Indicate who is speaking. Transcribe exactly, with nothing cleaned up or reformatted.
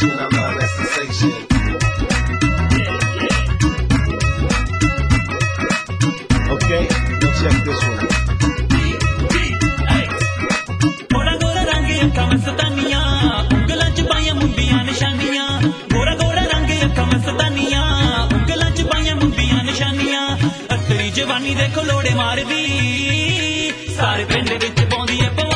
Speaker 1: sensation. I love that sensation. Okay, let's check this one out.
Speaker 2: ਗੋਰਾ ਗੋਰਾ ਰੰਗ ਅੱਖਾਂ ਮਸਤਾਨੀਆਂ ਉਂਗਲਾਂ ਚ ਪਾਈਆਂ ਮੁੰਦੀਆਂ ਨਿਸ਼ਾਨੀਆਂ ਗੋਰਾ ਗੋਰਾ ਰੰਗ ਅੱਖਾਂ ਮਸਤਾਨੀਆਂ ਉਂਗਲਾਂ ਚ ਪਾਈਆਂ ਮੁੰਦੀਆਂ ਨਿਸ਼ਾਨੀਆਂ ਅਸਲੀ ਜਵਾਨੀ ਦੇਖੋ ਲੋੜੇ ਮਾਰਦੀ ਸਾਰੇ ਪਿੰਡ ਵਿੱਚ ਪਾਉਂਦੀ ਐ